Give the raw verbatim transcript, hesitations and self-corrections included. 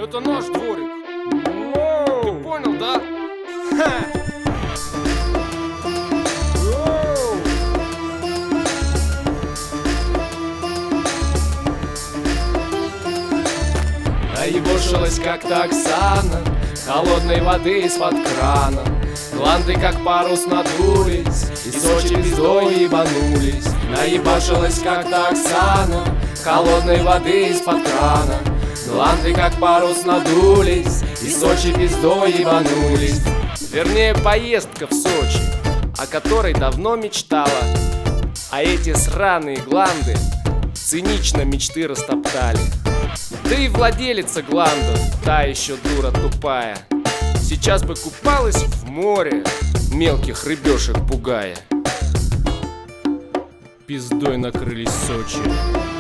Это наш дворик. Воу! Ты понял, да? Ха! Воу! Наебошилась как-то Оксана, холодной воды из-под крана. Гланды как парус надулись, и Сочи пиздой ебанулись. Наебашилась как-то Оксана, холодной воды из-под крана. Гланды как парус надулись, и Сочи пиздой ебанулись. Вернее, поездка в Сочи, о которой давно мечтала. А эти сраные гланды цинично мечты растоптали. Да и владелица гландов, та еще дура тупая, сейчас бы купалась в море, мелких рыбешек пугая. Пиздой накрылись Сочи.